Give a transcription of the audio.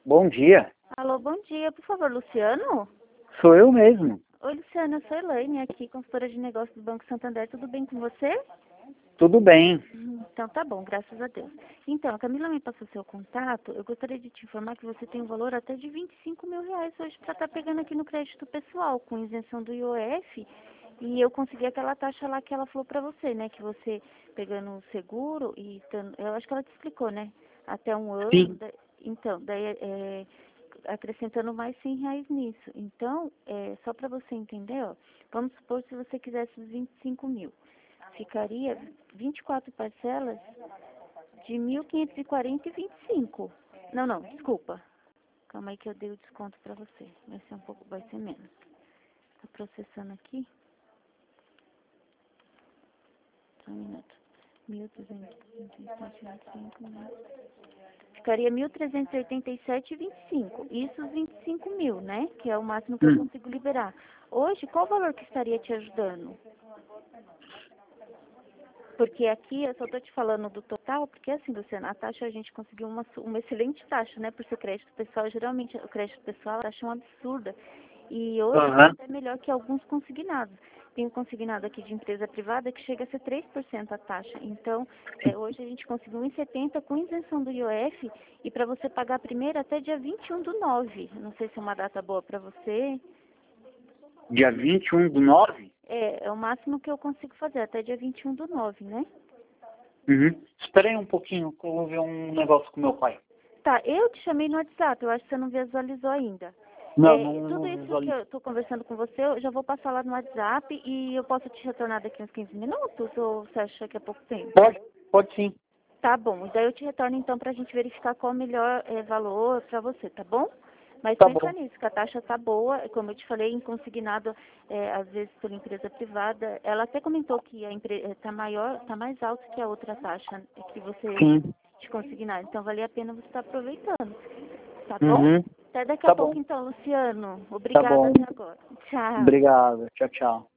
Bom dia. Alô, bom dia. Por favor, Luciano? Sou eu mesmo. Oi, Luciano, eu sou Elaine, aqui, consultora de negócios do Banco Santander. Tudo bem com você? Tudo bem. Então tá bom, graças a Deus. Então, a Camila me passou seu contato. Eu gostaria de te informar que você tem um valor até de R$ 25.000 hoje para estar pegando aqui no crédito pessoal, com isenção do IOF. E eu consegui aquela taxa lá que ela falou para você, né? Que você pegando o seguro e... Eu acho que ela te explicou, né? Até um ano. Sim. Então, daí acrescentando mais R$ 100 nisso. Então, só para você entender, ó, vamos supor se você quisesse os 25 mil. Ficaria 24 parcelas de 1.540,25. Não, desculpa. Calma aí que eu dei o desconto para você. Vai ser menos. Tá processando aqui. Só um minuto. 1.387,25. Ficaria 1.387,25. Isso os 25 mil, né? Que é o máximo que eu consigo liberar. Hoje, qual o valor que estaria te ajudando? Porque aqui eu só estou te falando do total, porque assim, Luciana, a taxa a gente conseguiu uma excelente taxa, né? Por ser crédito pessoal, geralmente o crédito pessoal a taxa é uma absurda. E hoje é até melhor que alguns consignados. Tem um consignado aqui de empresa privada que chega a ser 3% a taxa. Então, hoje a gente conseguiu 1,70 com isenção do IOF e para você pagar primeiro até dia 21/9. Não sei se é uma data boa para você. Dia 21/9? É o máximo que eu consigo fazer, até dia 21/9, né? Espera aí um pouquinho, que eu vou ver um negócio com meu pai. Tá, eu te chamei no WhatsApp, eu acho que você não visualizou ainda. Não Tudo isso que eu estou conversando com você, eu já vou passar lá no WhatsApp e eu posso te retornar daqui uns 15 minutos ou você acha que é pouco tempo? Pode sim. Tá bom, e daí eu te retorno então pra gente verificar qual o melhor valor pra você, tá bom? Mas Tá pensa bom. nisso, que a taxa tá boa, como eu te falei, em consignado, às vezes por empresa privada. Ela até comentou que a empresa tá mais alto que a outra taxa que você Sim. de consignado. Então vale a pena você estar aproveitando. Tá bom? Até daqui a Tá pouco bom. então, Luciano. Tá Obrigada bom. até agora. Tchau. Obrigado. Tchau, tchau.